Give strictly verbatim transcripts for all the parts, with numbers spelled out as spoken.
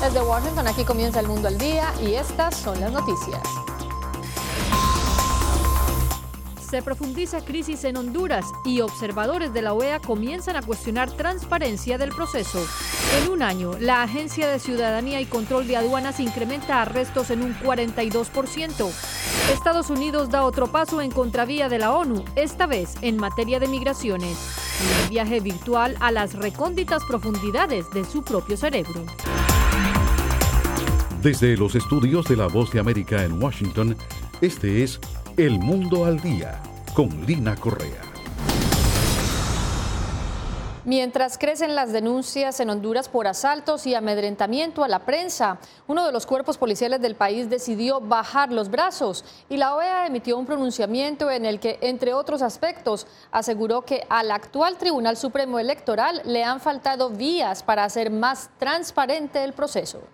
Desde Washington, aquí comienza El Mundo al Día y estas son las noticias. Se profundiza crisis en Honduras y observadores de la O E A comienzan a cuestionar transparencia del proceso. En un año, la Agencia de Ciudadanía y Control de Aduanas incrementa arrestos en un cuarenta y dos por ciento. Estados Unidos da otro paso en contravía de la ONU, esta vez en materia de migraciones. Y un viaje virtual a las recónditas profundidades de su propio cerebro. Desde los estudios de La Voz de América en Washington, este es El Mundo al Día, con Lina Correa. Mientras crecen las denuncias en Honduras por asaltos y amedrentamiento a la prensa, uno de los cuerpos policiales del país decidió bajar los brazos y la O E A emitió un pronunciamiento en el que, entre otros aspectos, aseguró que al actual Tribunal Supremo Electoral le han faltado vías para hacer más transparente el proceso.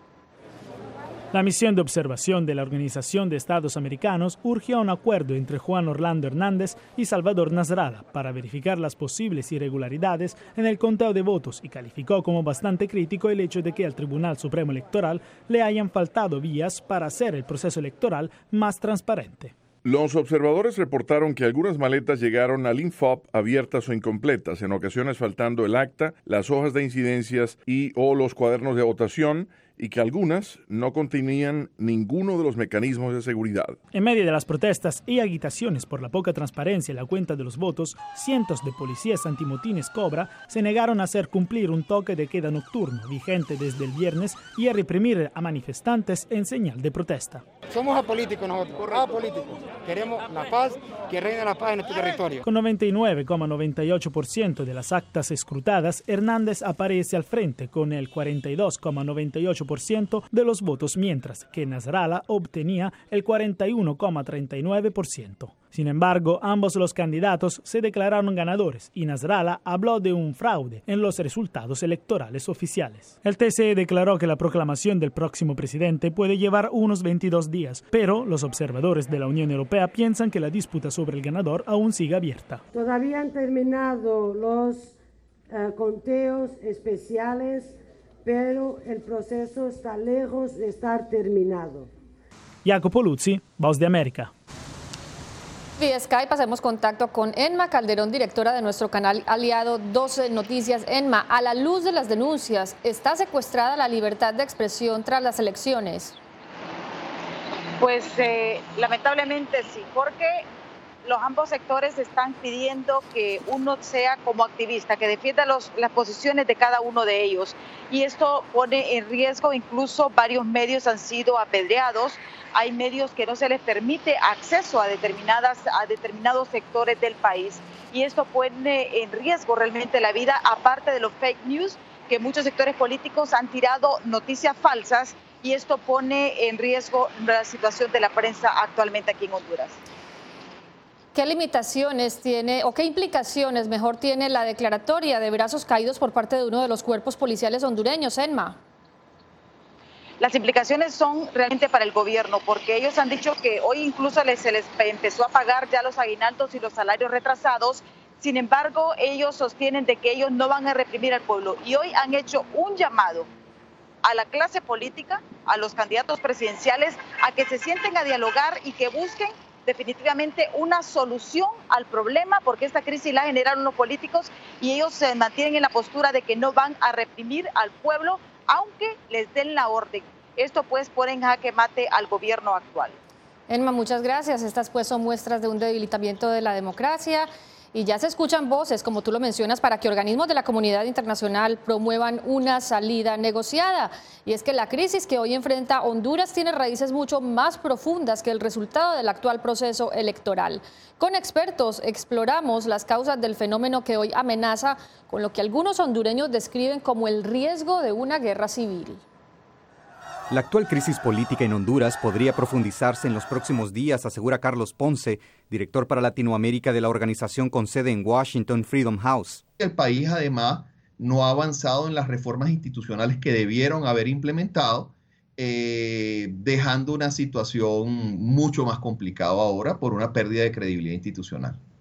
La misión de observación de la Organización de Estados Americanos urgió a un acuerdo entre Juan Orlando Hernández y Salvador Nasralla para verificar las posibles irregularidades en el conteo de votos y calificó como bastante crítico el hecho de que al Tribunal Supremo Electoral le hayan faltado vías para hacer el proceso electoral más transparente. Los observadores reportaron que algunas maletas llegaron al Infop abiertas o incompletas, en ocasiones faltando el acta, las hojas de incidencias y o los cuadernos de votación, y que algunas no contenían ninguno de los mecanismos de seguridad. En medio de las protestas y agitaciones por la poca transparencia en la cuenta de los votos, cientos de policías antimotines Cobra se negaron a hacer cumplir un toque de queda nocturno vigente desde el viernes y a reprimir a manifestantes en señal de protesta. Somos apolíticos nosotros, apolíticos. Queremos la paz, que reine la paz en este territorio. Con noventa y nueve coma noventa y ocho por ciento de las actas escrutadas, Hernández aparece al frente con el cuarenta y dos coma noventa y ocho por ciento de los votos, mientras que Nasralla obtenía el cuarenta y uno coma treinta y nueve por ciento. Sin embargo, ambos los candidatos se declararon ganadores y Nasralla habló de un fraude en los resultados electorales oficiales. El T C E declaró que la proclamación del próximo presidente puede llevar unos veintidós días, pero los observadores de la Unión Europea piensan que la disputa sobre el ganador aún sigue abierta. Todavía han terminado los uh, conteos especiales, pero el proceso está lejos de estar terminado. Jacopo Luzzi, Voz de América. Vía Skype hacemos contacto con Enma Calderón, directora de nuestro canal aliado doce Noticias. Enma, a la luz de las denuncias, ¿está secuestrada la libertad de expresión tras las elecciones? Pues eh, lamentablemente sí, porque los ambos sectores están pidiendo que uno sea como activista, que defienda los, las posiciones de cada uno de ellos. Y esto pone en riesgo, incluso varios medios han sido apedreados. Hay medios que no se les permite acceso a, determinadas, a determinados sectores del país. Y esto pone en riesgo realmente la vida, aparte de los fake news, que muchos sectores políticos han tirado noticias falsas. Y esto pone en riesgo la situación de la prensa actualmente aquí en Honduras. ¿Qué limitaciones tiene o qué implicaciones mejor tiene la declaratoria de brazos caídos por parte de uno de los cuerpos policiales hondureños, Enma? Las implicaciones son realmente para el gobierno, porque ellos han dicho que hoy incluso les, se les empezó a pagar ya los aguinaldos y los salarios retrasados. Sin embargo, ellos sostienen de que ellos no van a reprimir al pueblo y hoy han hecho un llamado a la clase política, a los candidatos presidenciales, a que se sienten a dialogar y que busquen definitivamente una solución al problema, porque esta crisis la generaron los políticos y ellos se mantienen en la postura de que no van a reprimir al pueblo, aunque les den la orden. Esto pues pone en jaque mate al gobierno actual. Enma, muchas gracias. Estas pues son muestras de un debilitamiento de la democracia. Y ya se escuchan voces, como tú lo mencionas, para que organismos de la comunidad internacional promuevan una salida negociada. Y es que la crisis que hoy enfrenta Honduras tiene raíces mucho más profundas que el resultado del actual proceso electoral. Con expertos exploramos las causas del fenómeno que hoy amenaza con lo que algunos hondureños describen como el riesgo de una guerra civil. La actual crisis política en Honduras podría profundizarse en los próximos días, asegura Carlos Ponce, director para Latinoamérica de la organización con sede en Washington, Freedom House. El país además no ha avanzado en las reformas institucionales que debieron haber implementado, eh, dejando una situación mucho más complicada ahora por una pérdida de credibilidad institucional.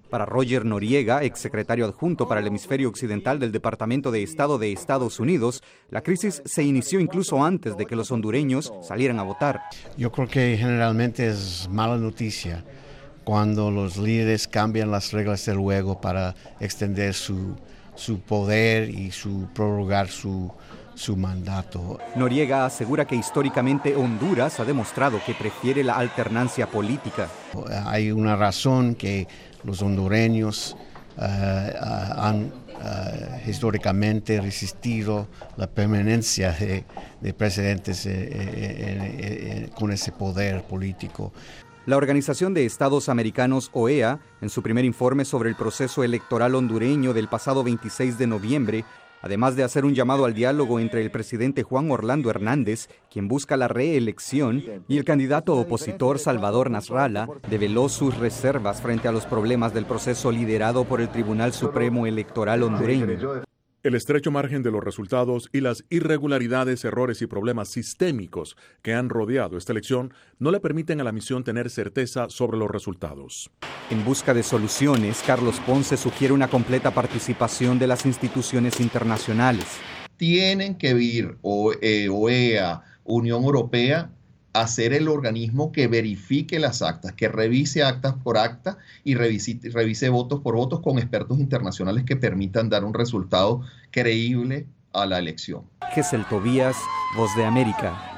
Para Roger Noriega, exsecretario adjunto para el hemisferio occidental del Departamento de Estado de Estados Unidos, la crisis se inició incluso antes de que los hondureños salieran a votar. Yo creo que generalmente es mala noticia cuando los líderes cambian las reglas del juego para extender su, su poder y su prorrogar su, su mandato. Noriega asegura que históricamente Honduras ha demostrado que prefiere la alternancia política. Hay una razón que los hondureños uh, uh, han uh, históricamente resistido la permanencia de, de presidentes eh, eh, eh, con ese poder político. La Organización de Estados Americanos, O E A, en su primer informe sobre el proceso electoral hondureño del pasado veintiséis de noviembre, además de hacer un llamado al diálogo entre el presidente Juan Orlando Hernández, quien busca la reelección, y el candidato opositor Salvador Nasralla, develó sus reservas frente a los problemas del proceso liderado por el Tribunal Supremo Electoral hondureño. El estrecho margen de los resultados y las irregularidades, errores y problemas sistémicos que han rodeado esta elección no le permiten a la misión tener certeza sobre los resultados. En busca de soluciones, Carlos Ponce sugiere una completa participación de las instituciones internacionales. Tienen que ir O E A, Unión Europea, a ser el organismo que verifique las actas, que revise actas por acta y revise, revise votos por votos con expertos internacionales que permitan dar un resultado creíble a la elección. Gesell Tobías, Voz de América.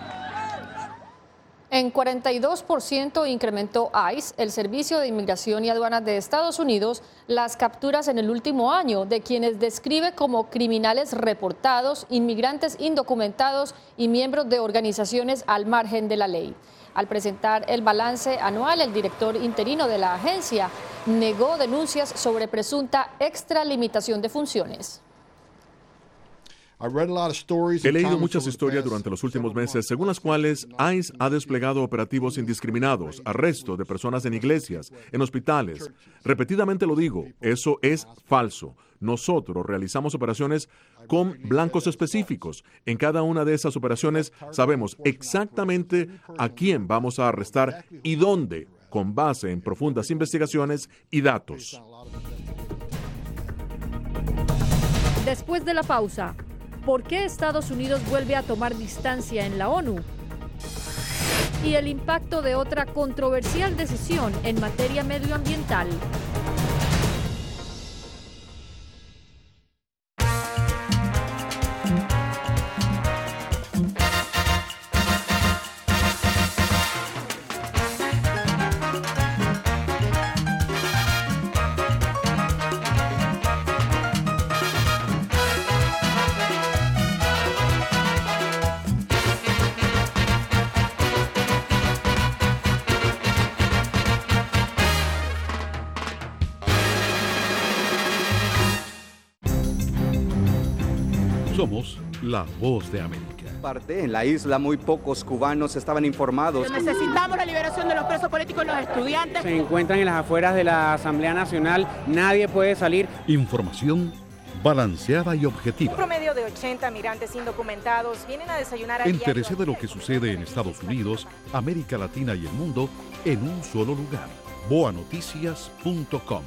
En cuarenta y dos por ciento incrementó ICE, el Servicio de Inmigración y Aduanas de Estados Unidos, las capturas en el último año de quienes describe como criminales reportados, inmigrantes indocumentados y miembros de organizaciones al margen de la ley. Al presentar el balance anual, el director interino de la agencia negó denuncias sobre presunta extralimitación de funciones. He leído muchas historias durante los últimos meses, según las cuales ICE ha desplegado operativos indiscriminados, arrestos de personas en iglesias, en hospitales. Repetidamente lo digo, eso es falso. Nosotros realizamos operaciones con blancos específicos. En cada una de esas operaciones sabemos exactamente a quién vamos a arrestar y dónde, con base en profundas investigaciones y datos. Después de la pausa, ¿por qué Estados Unidos vuelve a tomar distancia en la ONU? Y el impacto de otra controversial decisión en materia medioambiental. Somos la Voz de América. Parte en la isla, muy pocos cubanos estaban informados. Necesitamos la liberación de los presos políticos y los estudiantes. Se encuentran en las afueras de la Asamblea Nacional, nadie puede salir. Información balanceada y objetiva. Un promedio de ochenta migrantes indocumentados vienen a desayunar a Entérese de lo que sucede en Estados Unidos, América Latina y el mundo en un solo lugar. boa noticias punto com.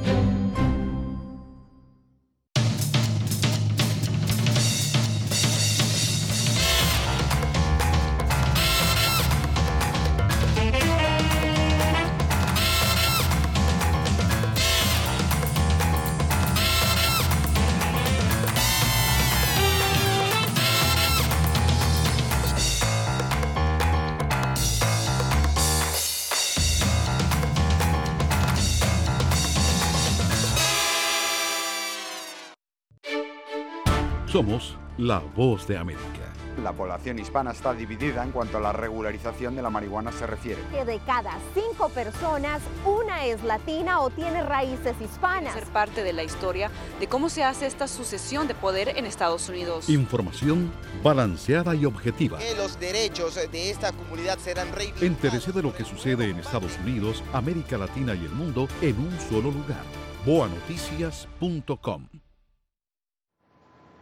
Somos la Voz de América. La población hispana está dividida en cuanto a la regularización de la marihuana se refiere. Que de cada cinco personas, una es latina o tiene raíces hispanas. Ser parte de la historia de cómo se hace esta sucesión de poder en Estados Unidos. Información balanceada y objetiva. Que los derechos de esta comunidad serán reivindicados. Entérese de lo que sucede en Estados Unidos, América Latina y el mundo en un solo lugar. boa noticias punto com.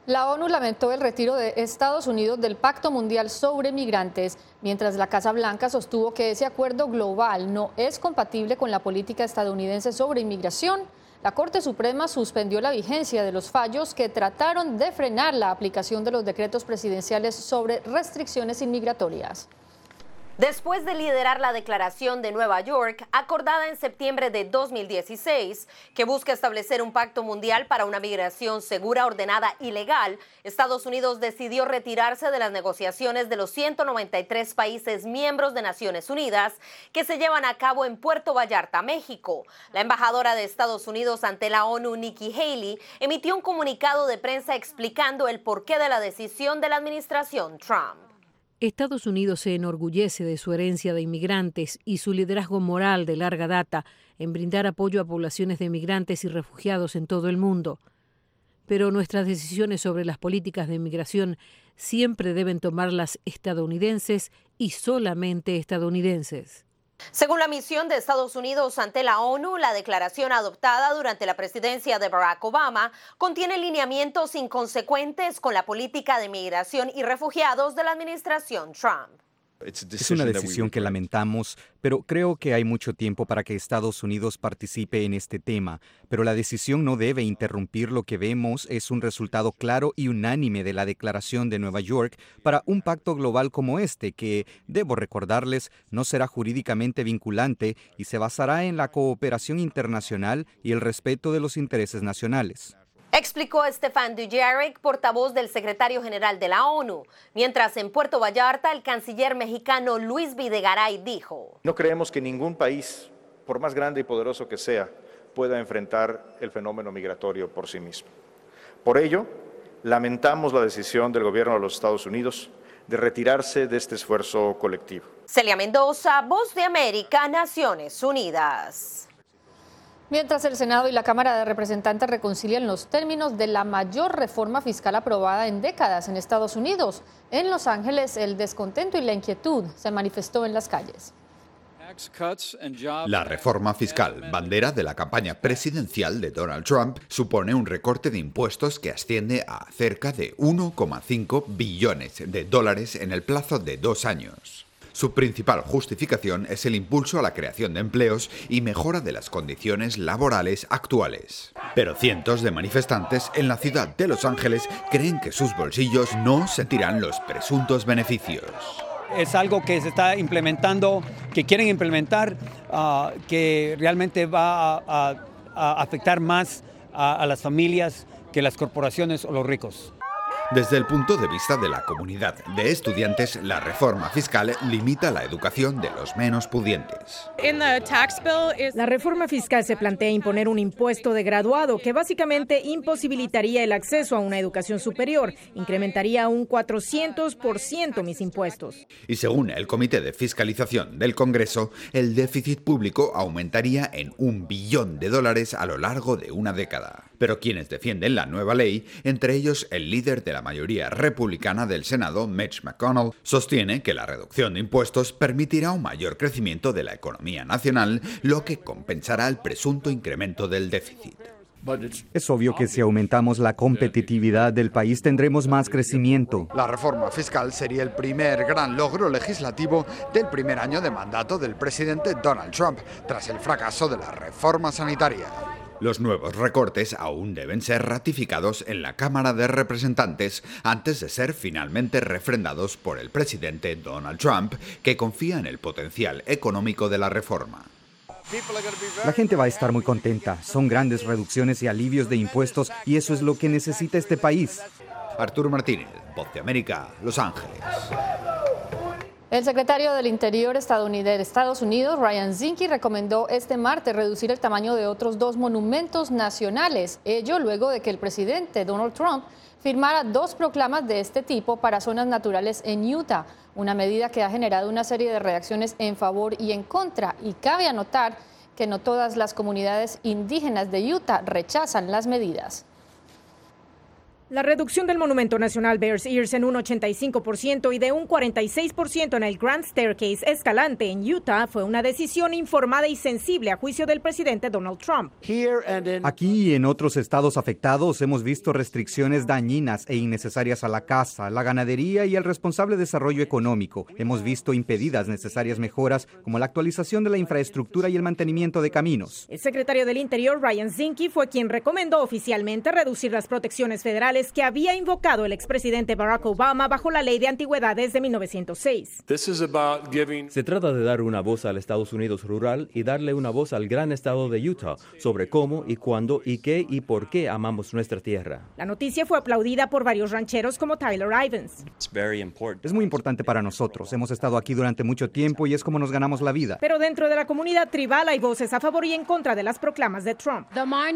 La ONU lamentó el retiro de Estados Unidos del Pacto Mundial sobre Migrantes, mientras la Casa Blanca sostuvo que ese acuerdo global no es compatible con la política estadounidense sobre inmigración. La Corte Suprema suspendió la vigencia de los fallos que trataron de frenar la aplicación de los decretos presidenciales sobre restricciones inmigratorias. Después de liderar la declaración de Nueva York, acordada en septiembre de dos mil dieciséis, que busca establecer un pacto mundial para una migración segura, ordenada y legal, Estados Unidos decidió retirarse de las negociaciones de los ciento noventa y tres países miembros de Naciones Unidas que se llevan a cabo en Puerto Vallarta, México. La embajadora de Estados Unidos ante la ONU, Nikki Haley, emitió un comunicado de prensa explicando el porqué de la decisión de la administración Trump. Estados Unidos se enorgullece de su herencia de inmigrantes y su liderazgo moral de larga data en brindar apoyo a poblaciones de migrantes y refugiados en todo el mundo. Pero nuestras decisiones sobre las políticas de inmigración siempre deben tomarlas estadounidenses y solamente estadounidenses. Según la misión de Estados Unidos ante la ONU, la declaración adoptada durante la presidencia de Barack Obama contiene lineamientos inconsecuentes con la política de migración y refugiados de la administración Trump. Es una decisión que lamentamos, pero creo que hay mucho tiempo para que Estados Unidos participe en este tema. Pero la decisión no debe interrumpir lo que vemos es un resultado claro y unánime de la Declaración de Nueva York para un pacto global como este, que, debo recordarles, no será jurídicamente vinculante y se basará en la cooperación internacional y el respeto de los intereses nacionales. Explicó Stéphane Dujarric, portavoz del secretario general de la ONU. Mientras en Puerto Vallarta, el canciller mexicano Luis Videgaray dijo: No creemos que ningún país, por más grande y poderoso que sea, pueda enfrentar el fenómeno migratorio por sí mismo. Por ello, lamentamos la decisión del gobierno de los Estados Unidos de retirarse de este esfuerzo colectivo. Celia Mendoza, Voz de América, Naciones Unidas. Mientras el Senado y la Cámara de Representantes reconcilian los términos de la mayor reforma fiscal aprobada en décadas en Estados Unidos, en Los Ángeles el descontento y la inquietud se manifestó en las calles. La reforma fiscal, bandera de la campaña presidencial de Donald Trump, supone un recorte de impuestos que asciende a cerca de uno coma cinco billones de dólares en el plazo de dos años. Su principal justificación es el impulso a la creación de empleos y mejora de las condiciones laborales actuales. Pero cientos de manifestantes en la ciudad de Los Ángeles creen que sus bolsillos no sentirán los presuntos beneficios. Es algo que se está implementando, que quieren implementar, uh, que realmente va a, a, a afectar más a, a las familias que las corporaciones o los ricos. Desde el punto de vista de la comunidad de estudiantes, la reforma fiscal limita la educación de los menos pudientes. La reforma fiscal se plantea imponer un impuesto de graduado que básicamente imposibilitaría el acceso a una educación superior, incrementaría un cuatrocientos por ciento mis impuestos. Y según el Comité de Fiscalización del Congreso, el déficit público aumentaría en un billón de dólares a lo largo de una década. Pero quienes defienden la nueva ley, entre ellos el líder de la mayoría republicana del Senado, Mitch McConnell, sostiene que la reducción de impuestos permitirá un mayor crecimiento de la economía nacional, lo que compensará el presunto incremento del déficit. Es obvio que si aumentamos la competitividad del país tendremos más crecimiento. La reforma fiscal sería el primer gran logro legislativo del primer año de mandato del presidente Donald Trump, tras el fracaso de la reforma sanitaria. Los nuevos recortes aún deben ser ratificados en la Cámara de Representantes antes de ser finalmente refrendados por el presidente Donald Trump, que confía en el potencial económico de la reforma. La gente va a estar muy contenta. Son grandes reducciones y alivios de impuestos y eso es lo que necesita este país. Arturo Martínez, Voz de América, Los Ángeles. El secretario del Interior estadounidense de Estados Unidos, Ryan Zinke, recomendó este martes reducir el tamaño de otros dos monumentos nacionales, ello luego de que el presidente Donald Trump firmara dos proclamas de este tipo para zonas naturales en Utah, una medida que ha generado una serie de reacciones en favor y en contra, y cabe anotar que no todas las comunidades indígenas de Utah rechazan las medidas. La reducción del Monumento Nacional Bears Ears en un ochenta y cinco por ciento y de un cuarenta y seis por ciento en el Grand Staircase Escalante en Utah fue una decisión informada y sensible a juicio del presidente Donald Trump. Aquí y en otros estados afectados hemos visto restricciones dañinas e innecesarias a la caza, la ganadería y el responsable desarrollo económico. Hemos visto impedidas necesarias mejoras como la actualización de la infraestructura y el mantenimiento de caminos. El secretario del Interior, Ryan Zinke, fue quien recomendó oficialmente reducir las protecciones federales que había invocado el expresidente Barack Obama bajo la Ley de Antigüedades de mil novecientos seis. Se trata de dar una voz al Estados Unidos rural y darle una voz al gran estado de Utah sobre cómo y cuándo y qué y por qué amamos nuestra tierra. La noticia fue aplaudida por varios rancheros como Tyler Ivins. Es muy importante para nosotros. Hemos estado aquí durante mucho tiempo y es como nos ganamos la vida. Pero dentro de la comunidad tribal hay voces a favor y en contra de las proclamas de Trump.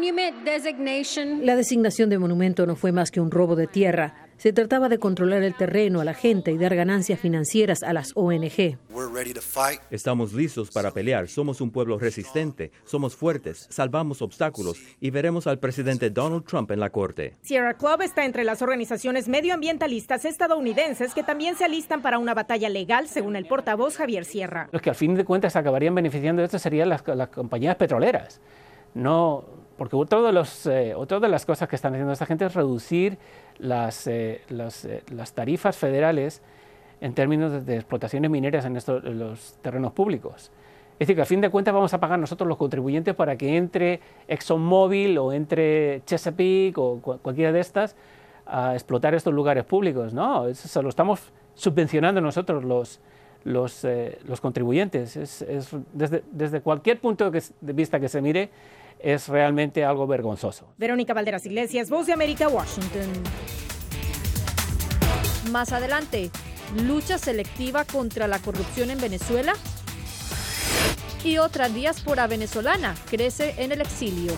La designación de monumento no fue más que un robo de tierra. Se trataba de controlar el terreno a la gente y dar ganancias financieras a las O N G. Estamos listos para pelear. Somos un pueblo resistente, somos fuertes, salvamos obstáculos y veremos al presidente Donald Trump en la corte. Sierra Club está entre las organizaciones medioambientalistas estadounidenses que también se alistan para una batalla legal, según el portavoz Javier Sierra. Los que al fin de cuentas acabarían beneficiando de esto serían las, las compañías petroleras. No, porque otra de, los, eh, otra de las cosas que están haciendo esta gente es reducir las, eh, las, eh, las tarifas federales en términos de, de explotaciones mineras en, estos, en los terrenos públicos. Es decir, que a fin de cuentas vamos a pagar nosotros los contribuyentes para que entre ExxonMobil o entre Chesapeake o cu cualquiera de estas a explotar estos lugares públicos. No, eso lo estamos subvencionando nosotros los, los, eh, los contribuyentes. Es, es, desde, desde cualquier punto de vista que se mire, es realmente algo vergonzoso. Verónica Valderas Iglesias, Voz de América, Washington. Más adelante, lucha selectiva contra la corrupción en Venezuela. Y otra diáspora venezolana crece en el exilio.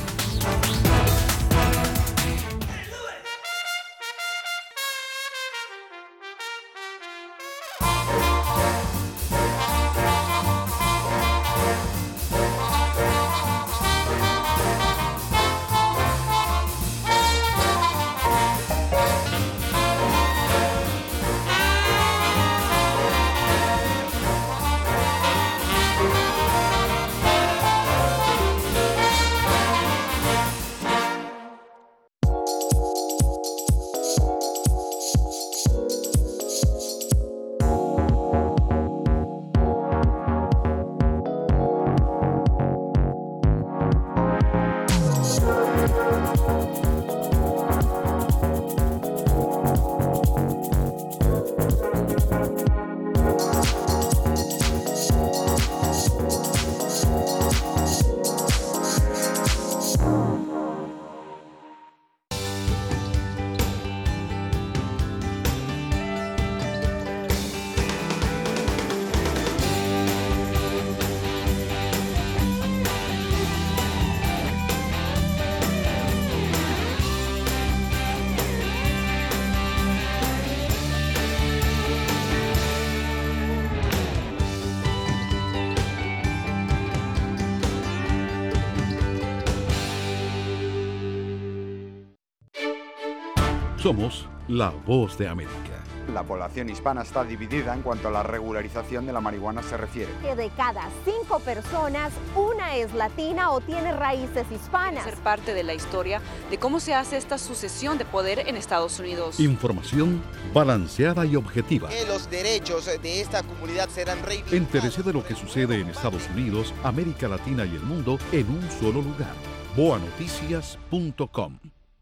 Somos la Voz de América. La población hispana está dividida en cuanto a la regularización de la marihuana se refiere. Que de cada cinco personas, una es latina o tiene raíces hispanas. Ser parte de la historia de cómo se hace esta sucesión de poder en Estados Unidos. Información balanceada y objetiva. Que los derechos de esta comunidad serán reivindicados. Entérese de lo que sucede en Estados Unidos, América Latina y el mundo en un solo lugar. boa noticias punto com.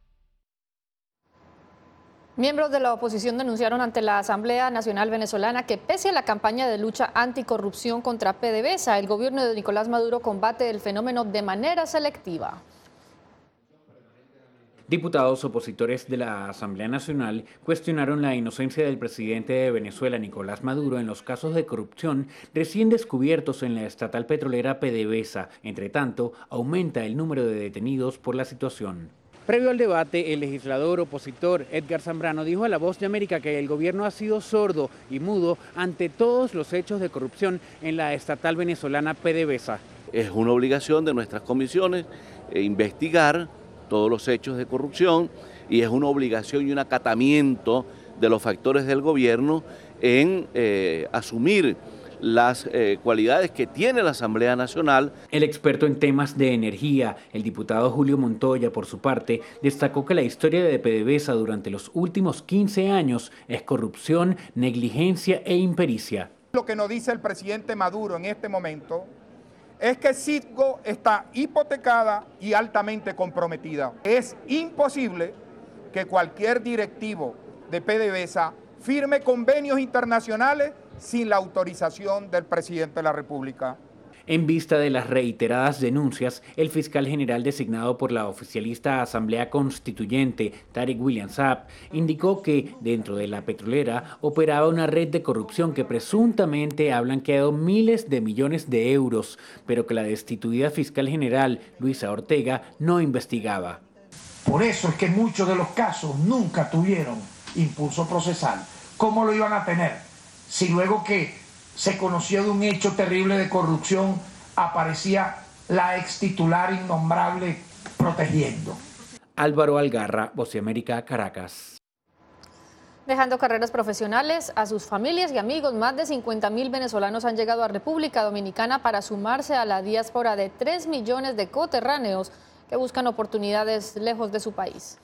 Miembros de la oposición denunciaron ante la Asamblea Nacional Venezolana que pese a la campaña de lucha anticorrupción contra PDVSA, el gobierno de Nicolás Maduro combate el fenómeno de manera selectiva. Diputados opositores de la Asamblea Nacional cuestionaron la inocencia del presidente de Venezuela, Nicolás Maduro, en los casos de corrupción recién descubiertos en la estatal petrolera PDVSA. Entre tanto, aumenta el número de detenidos por la situación. Previo al debate, el legislador opositor Edgar Zambrano dijo a La Voz de América que el gobierno ha sido sordo y mudo ante todos los hechos de corrupción en la estatal venezolana PDVSA. Es una obligación de nuestras comisiones eh, investigar todos los hechos de corrupción y es una obligación y un acatamiento de los factores del gobierno en eh, asumir las eh, cualidades que tiene la Asamblea Nacional. El experto en temas de energía, el diputado Julio Montoya, por su parte, destacó que la historia de PDVSA durante los últimos quince años es corrupción, negligencia e impericia. Lo que nos dice el presidente Maduro en este momento es que Citgo está hipotecada y altamente comprometida. Es imposible que cualquier directivo de PDVSA firme convenios internacionales sin la autorización del presidente de la República. En vista de las reiteradas denuncias, el fiscal general designado por la oficialista Asamblea Constituyente, Tarek William Saab, indicó que dentro de la petrolera operaba una red de corrupción que presuntamente ha blanqueado miles de millones de euros, pero que la destituida fiscal general, Luisa Ortega, no investigaba. Por eso es que muchos de los casos nunca tuvieron impulso procesal. ¿Cómo lo iban a tener? Si luego que se conoció de un hecho terrible de corrupción, aparecía la ex titular innombrable protegiendo. Álvaro Algarra, Voz de América, Caracas. Dejando carreras profesionales a sus familias y amigos, más de cincuenta mil venezolanos han llegado a República Dominicana para sumarse a la diáspora de tres millones de coterráneos que buscan oportunidades lejos de su país.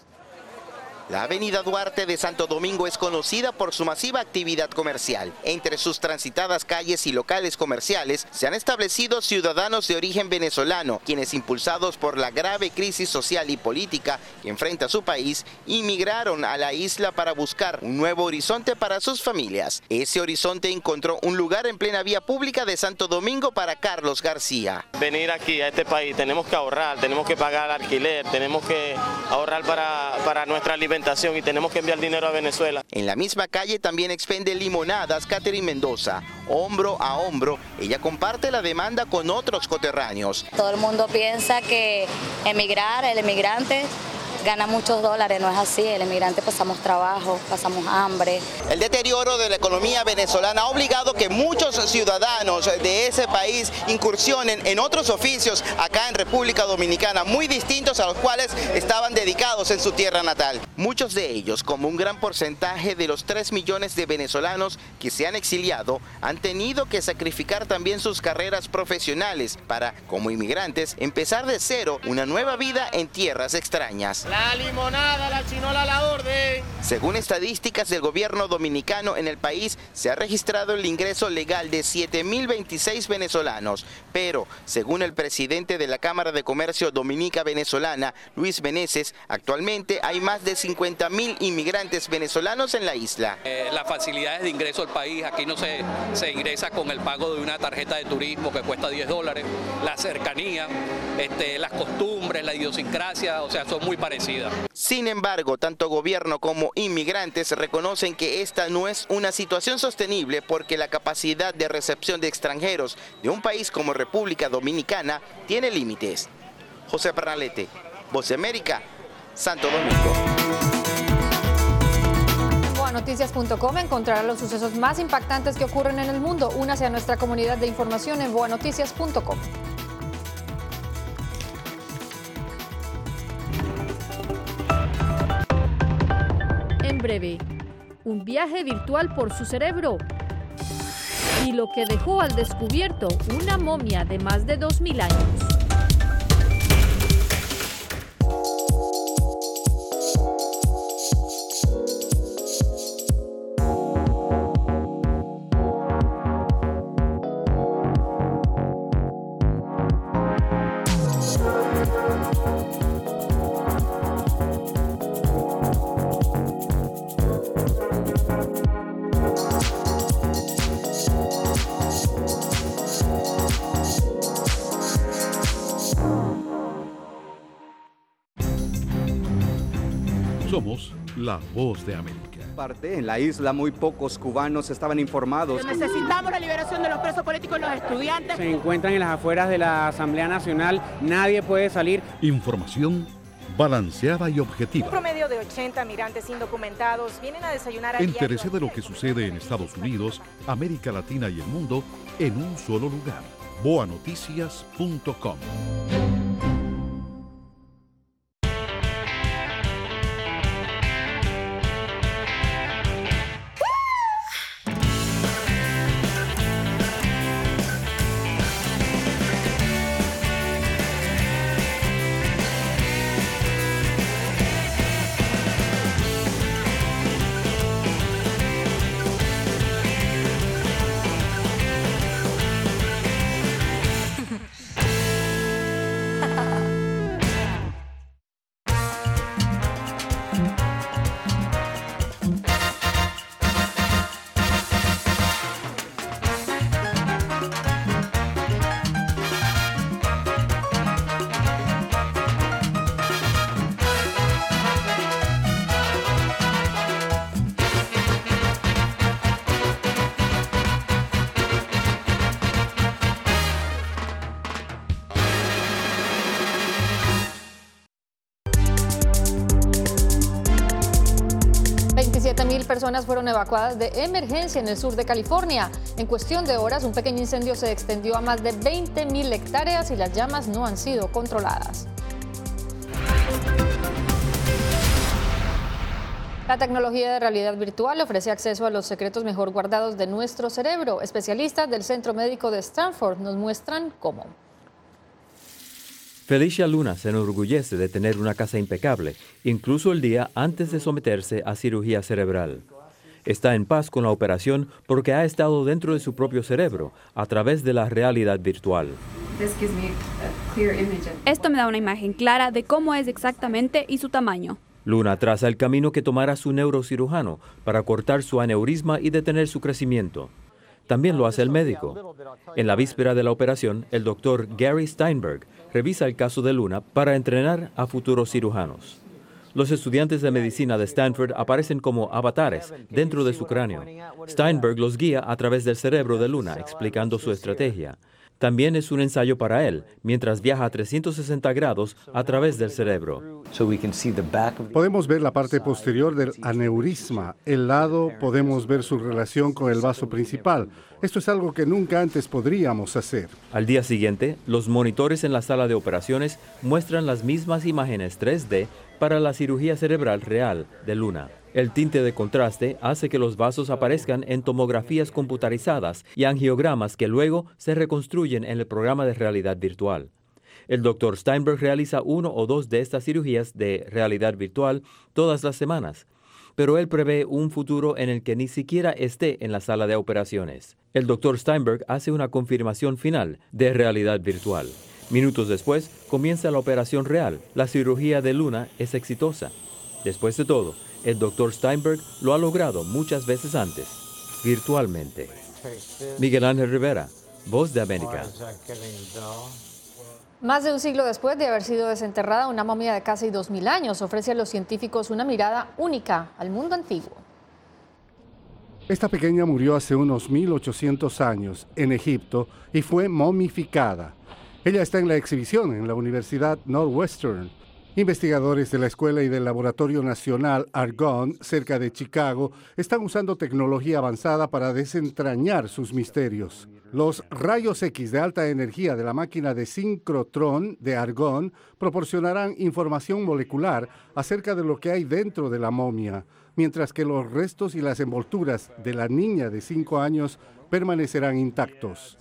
La avenida Duarte de Santo Domingo es conocida por su masiva actividad comercial. Entre sus transitadas calles y locales comerciales se han establecido ciudadanos de origen venezolano, quienes, impulsados por la grave crisis social y política que enfrenta su país, inmigraron a la isla para buscar un nuevo horizonte para sus familias. Ese horizonte encontró un lugar en plena vía pública de Santo Domingo para Carlos García. Venir aquí a este país tenemos que ahorrar, tenemos que pagar alquiler, tenemos que ahorrar para, para nuestra alimentación y tenemos que enviar dinero a Venezuela. En la misma calle también expende limonadas Catherine Mendoza. Hombro a hombro, ella comparte la demanda con otros coterráneos. Todo el mundo piensa que emigrar, el emigrante gana muchos dólares, no es así, el emigrante pasamos trabajo, pasamos hambre. El deterioro de la economía venezolana ha obligado que muchos ciudadanos de ese país incursionen en otros oficios acá en República Dominicana, muy distintos a los cuales estaban dedicados en su tierra natal. Muchos de ellos, como un gran porcentaje de los tres millones de venezolanos que se han exiliado, han tenido que sacrificar también sus carreras profesionales para, como inmigrantes, empezar de cero una nueva vida en tierras extrañas. La limonada, la chinola, la orden. Según estadísticas del gobierno dominicano, en el país se ha registrado el ingreso legal de siete mil veintiséis venezolanos, pero según el presidente de la Cámara de Comercio Dominica Venezolana, Luis Meneses, actualmente hay más de cincuenta mil inmigrantes venezolanos en la isla. Eh, las facilidades de ingreso al país, aquí no se, se ingresa con el pago de una tarjeta de turismo que cuesta diez dólares, la cercanía, este, las costumbres, la idiosincrasia, o sea, son muy parecidas. Sin embargo, tanto gobierno como inmigrantes reconocen que esta no es una situación sostenible porque la capacidad de recepción de extranjeros de un país como República Dominicana tiene límites. José Pernalete, Voz de América, Santo Domingo. En boa noticias punto com encontrará los sucesos más impactantes que ocurren en el mundo. Únase a nuestra comunidad de información en boa noticias punto com. En breve, un viaje virtual por su cerebro y lo que dejó al descubierto una momia de más de dos mil años. Somos la Voz de América. Parte en la isla muy pocos cubanos estaban informados. Necesitamos la liberación de los presos políticos y los estudiantes. Se encuentran en las afueras de la Asamblea Nacional, nadie puede salir. Información balanceada y objetiva. Un promedio de ochenta migrantes indocumentados vienen a desayunar a Entérese de lo que sucede en Estados Unidos, América Latina y el mundo en un solo lugar. boa noticias punto com. personas fueron evacuadas de emergencia en el sur de California. En cuestión de horas, un pequeño incendio se extendió a más de veinte mil hectáreas y las llamas no han sido controladas. La tecnología de realidad virtual ofrece acceso a los secretos mejor guardados de nuestro cerebro. Especialistas del Centro Médico de Stanford nos muestran cómo. Felicia Luna se enorgullece de tener una casa impecable, incluso el día antes de someterse a cirugía cerebral. Está en paz con la operación porque ha estado dentro de su propio cerebro a través de la realidad virtual. Esto me da una imagen clara de cómo es exactamente y su tamaño. Luna traza el camino que tomará su neurocirujano para cortar su aneurisma y detener su crecimiento. También lo hace el médico. En la víspera de la operación, el doctor Gary Steinberg revisa el caso de Luna para entrenar a futuros cirujanos. Los estudiantes de medicina de Stanford aparecen como avatares dentro de su cráneo. Steinberg los guía a través del cerebro de Luna, explicando su estrategia. También es un ensayo para él, mientras viaja a trescientos sesenta grados a través del cerebro. Podemos ver la parte posterior del aneurisma. El lado podemos ver su relación con el vaso principal. Esto es algo que nunca antes podríamos hacer. Al día siguiente, los monitores en la sala de operaciones muestran las mismas imágenes tres D para la cirugía cerebral real de Luna. El tinte de contraste hace que los vasos aparezcan en tomografías computarizadas y angiogramas que luego se reconstruyen en el programa de realidad virtual. El doctor Steinberg realiza uno o dos de estas cirugías de realidad virtual todas las semanas, pero él prevé un futuro en el que ni siquiera esté en la sala de operaciones. El doctor Steinberg hace una confirmación final de realidad virtual. Minutos después, comienza la operación real. La cirugía de Luna es exitosa. Después de todo, el doctor Steinberg lo ha logrado muchas veces antes, virtualmente. Miguel Ángel Rivera, Voz de América. Más de un siglo después de haber sido desenterrada, una momia de casi dos mil años ofrece a los científicos una mirada única al mundo antiguo. Esta pequeña murió hace unos mil ochocientos años en Egipto y fue momificada. Ella está en la exhibición en la Universidad Northwestern. Investigadores de la Escuela y del Laboratorio Nacional Argonne, cerca de Chicago, están usando tecnología avanzada para desentrañar sus misterios. Los rayos X de alta energía de la máquina de sincrotrón de Argonne proporcionarán información molecular acerca de lo que hay dentro de la momia, mientras que los restos y las envolturas de la niña de cinco años permanecerán intactos.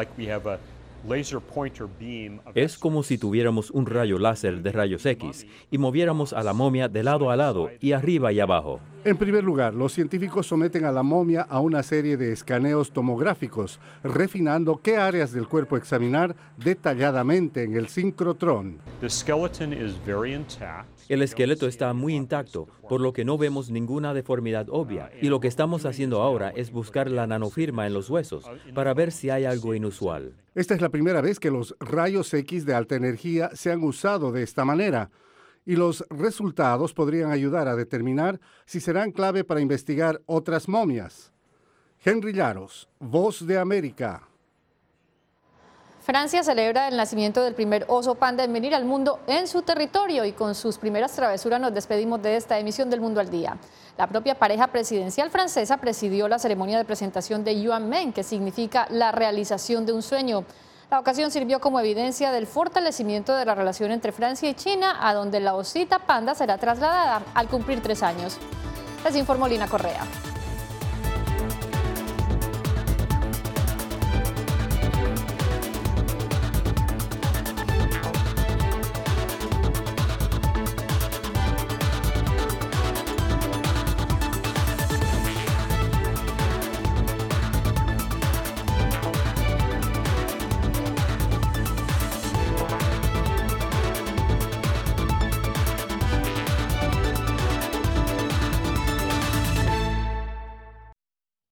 Es como si tuviéramos un rayo láser de rayos X y moviéramos a la momia de lado a lado y arriba y abajo. En primer lugar, los científicos someten a la momia a una serie de escaneos tomográficos, refinando qué áreas del cuerpo examinar detalladamente en el sincrotrón. El esqueleto está muy intacto, por lo que no vemos ninguna deformidad obvia, y lo que estamos haciendo ahora es buscar la nanofirma en los huesos para ver si hay algo inusual. Esta es la primera vez que los rayos X de alta energía se han usado de esta manera, y los resultados podrían ayudar a determinar si serán clave para investigar otras momias. Henry Llaros, Voz de América. Francia celebra el nacimiento del primer oso panda en venir al mundo en su territorio y con sus primeras travesuras nos despedimos de esta emisión del Mundo al Día. La propia pareja presidencial francesa presidió la ceremonia de presentación de Yuan Men, que significa la realización de un sueño. La ocasión sirvió como evidencia del fortalecimiento de la relación entre Francia y China, a donde la osita panda será trasladada al cumplir tres años. Les informó Lina Correa.